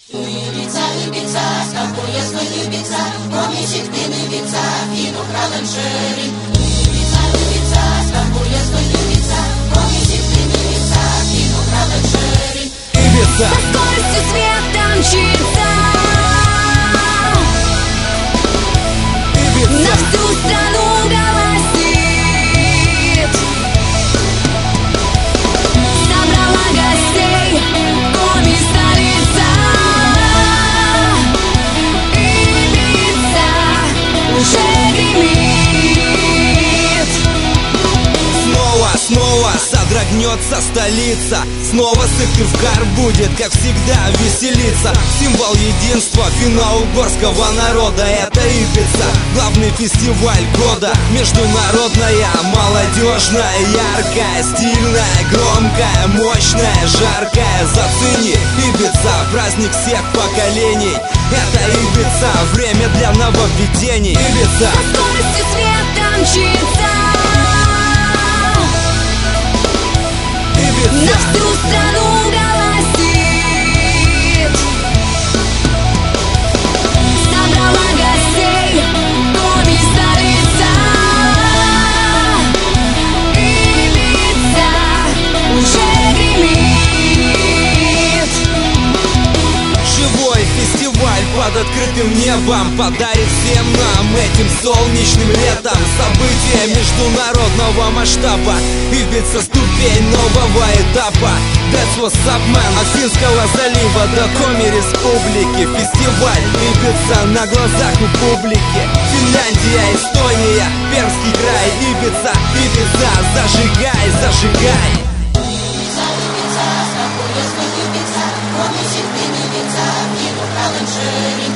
Ibiza, Ibiza, skakuję swój Ibiza, pomieścik tym Ibiza, wino kralem szery. Ibiza, Ibiza, skakuję swój Ibiza, pomieścik tym Ibiza, wino kralem szery. Ibiza. Со скоростью света мчится Ibiza. на всю страну голосит, собрала гостей, Коми столица. Ibiza уже гремит. Снова содрогнется столица. Снова Сыктывкар будет, как всегда, веселиться. Символ единства финно-угорского народа — это Ibiza. Главный фестиваль года, международная, молодежная, яркая, стильная, громкая, мощная, жаркая. Зацени Ibiza, праздник всех поколений. Это Ibiza, время для нововведений. Ibiza. Со скоростью света мчится на всю страну голосит, собрала гостей, Коми столица. Ibiza уже гремит. Живой фестиваль под открытым небом подарит всем нам этим солнечным летом события международного масштаба. Ibiza — ступень нового этапа. That's what's up, man. От Финского залива до Коми республики. Фестиваль Ibiza на глазах у публики. Финляндия, Эстония, Пермский край. Ibiza, Ibiza, зажигай, зажигай. Ibiza, Ibiza, skakuję swój Ibiza, pomieścik tym Ibiza, wino kralem szery.